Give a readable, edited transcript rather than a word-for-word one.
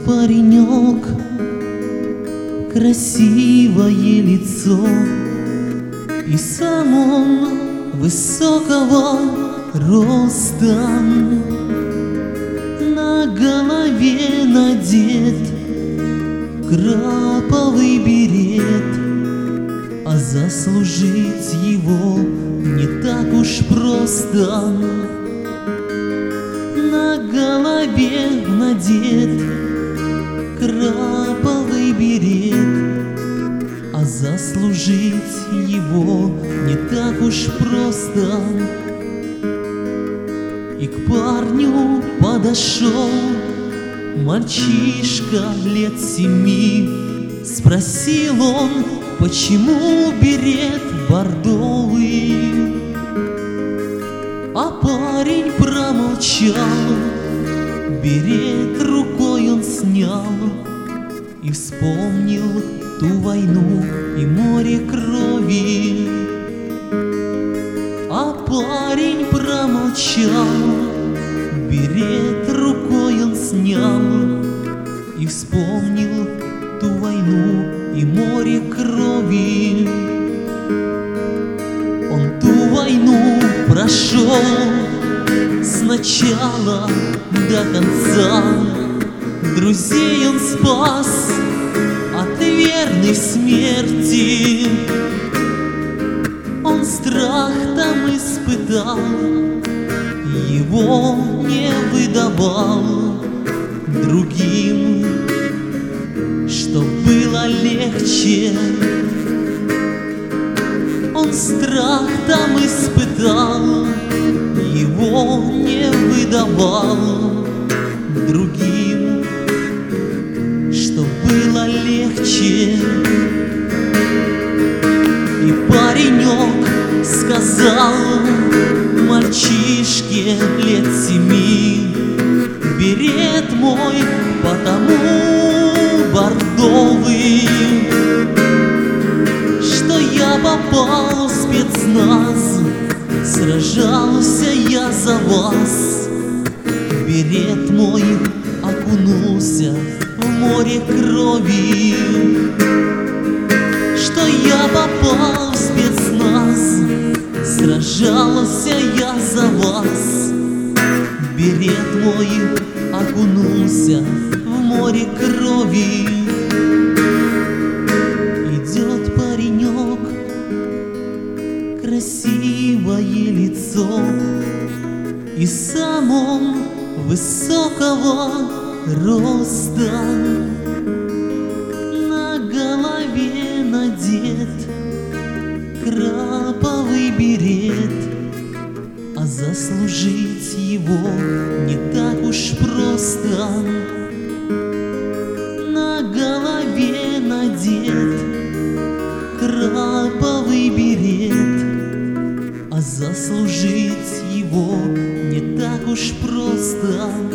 паренек, красивое лицо, и сам он высокого роста. На голове надет краповый берет, а заслужить его не так уж просто. На голове надет краповый берет, а заслужить его не так уж просто. И к парню подошел мальчишка лет 7. Спросил он, почему берет бордовый. А парень промолчал, берет рукой он снял и вспомнил ту войну и море крови. А парень промолчал, берет рукой он снял и вспомнил ту войну и море крови. Он ту войну прошел с начала до конца, друзей он спас от верной смерти. Он страх там испытал, его не выдавал другим, что было легче. Он страх там испытал, его не выдавал другим, что было легче. И паренек сказал мальчишке лет 7: берет мой потому бордовый, что я попал в спецназ, сражался я за вас. Берет мой окунулся в море крови, что я попал в спецназ, сражался я за вас. Берет мой окунулся в море крови. Идет паренек, красивое лицо, и сам он высокого роста. На голове надет краповый берет, а заслужить его не так уж просто. На голове надет краповый берет, а заслужить его не так уж просто.